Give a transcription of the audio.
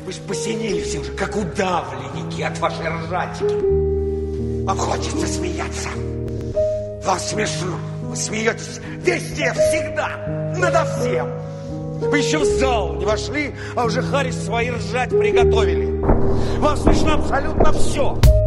Вы же посинели все уже, как удавленники от вашей ржачки. Вам хочется смеяться. Вам смешно. Вы смеетесь везде, всегда, надо всем. Вы еще в зал не вошли, а уже Харрис свои ржать приготовили. Вам смешно абсолютно все.